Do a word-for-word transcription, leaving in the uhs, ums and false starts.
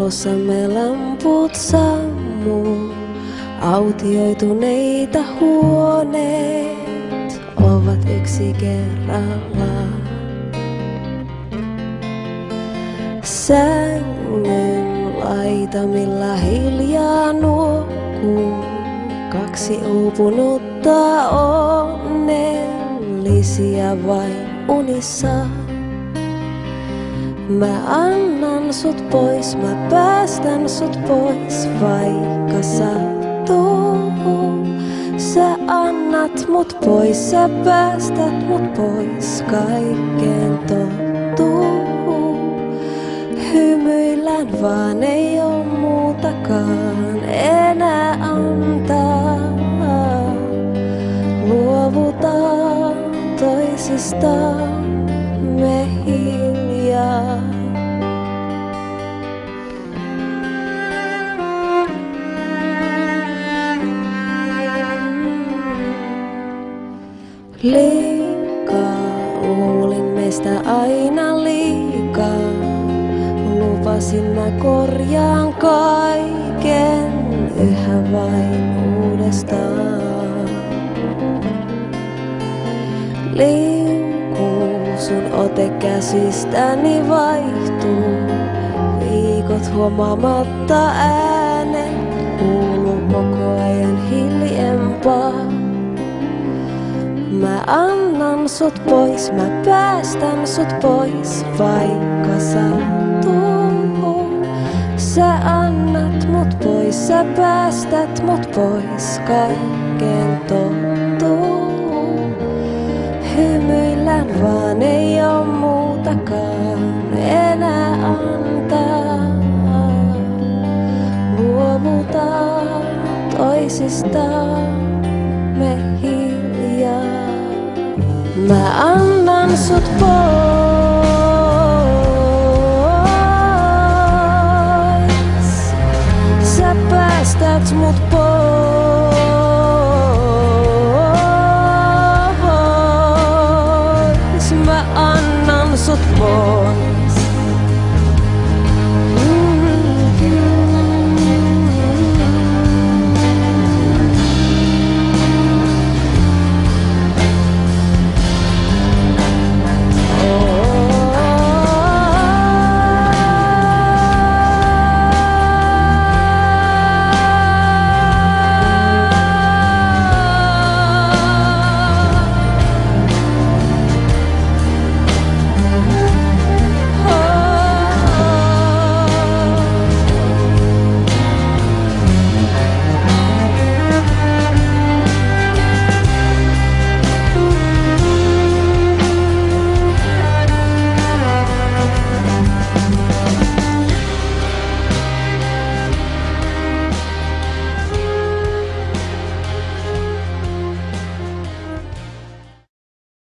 talossamme lamput sammuu, autioituneita huoneet ovat yksi kerrallaan. Sängyn laitamilla hiljaa nuokkuu kaksi uupunutta onnellisia vain unissaan. Mä annan sut pois, mä päästän sut pois, vaikka sattuu. Sä annat mut pois, sä päästät mut pois, kaikkeen tottuu. Hymyillään vaan ei oo muutakaan enää antaa. Luovutaan toisistaan me hiljaa. Liikaa luulin meistä aina liikaa. Lupasin mä korjaan kaiken yhä vain uudestaan. Liukuu sun ote käsistäni vaihtuu. Viikot huomaamatta äänen kuuluu koko ajan hiljempaa. Mä annan sut pois, mä päästän sut pois, vaikka sattuu. Sä annat mut pois, sä päästät mut pois, kaikkeen tottuu. Hymyillään vaan ei oo muutakaan enää antaa. Luovutaan toisistaan me hiljaa. Mä annan sut pois.